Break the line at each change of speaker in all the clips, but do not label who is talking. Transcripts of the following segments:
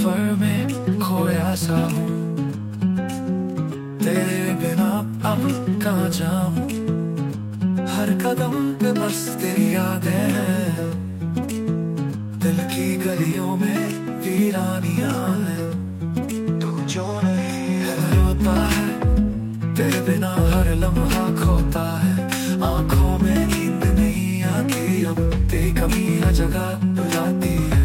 सफर में खोया सा हूँ, तेरे बिना अब कहाँ जाऊँ। हर कदम पे बस तेरी यादें हैं, दिल की गलियों में वीरानियां हैं। तू जो नहीं है रोता है, तेरे बिना हर लम्हा खोता है। आंखों में नींद नहीं आती अब, तेरी कमी हर जगह बुलाती है।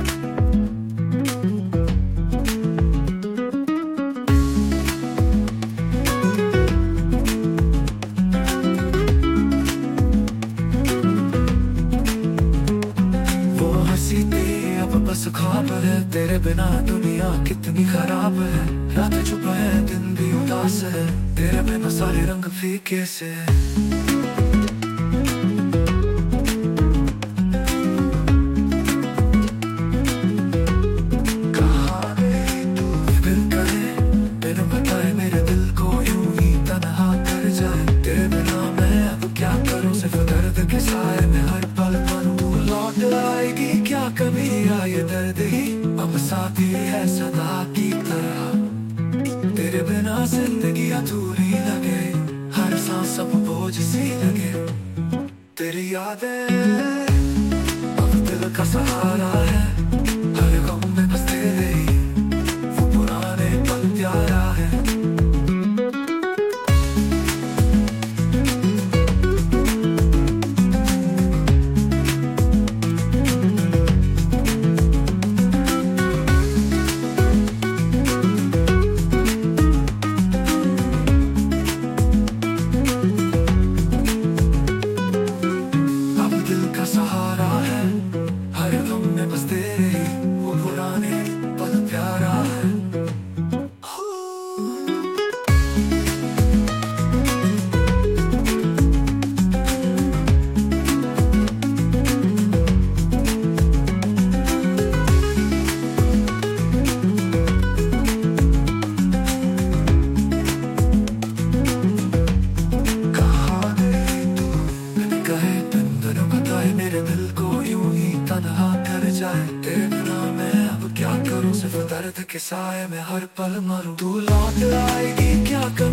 वो हंसी थी अब बस ख्वाब है, तेरे बिना दुनिया कितनी खराब है। रात चुप है दिन भी उदास है, तेरे बिना सारे रंग फीके से। के साए में हर पल मरूं, तू लौट आएगी क्या कभी ये दर्द ही अब साथी है सदा की तरह। तेरे बिना जिंदगी अधूरी लगे, हर सांस अब बोझ सी लगे। तेरी यादें अब दिल का सहारा है, हर गम में बस तेरे ही वो पुराने पल प्यारा है। सहारा है हर गम में बस तेरे ही वो पुराने पल प्यारा है। कहाँ गई तू बिन कहे मेरे दिल को यूं ही तन्हा कर जाए। तेरे बिना मैं अब क्या करूं, सिर्फ दर्द के साए में हर पल मरूं। तू लौट आएगी क्या कर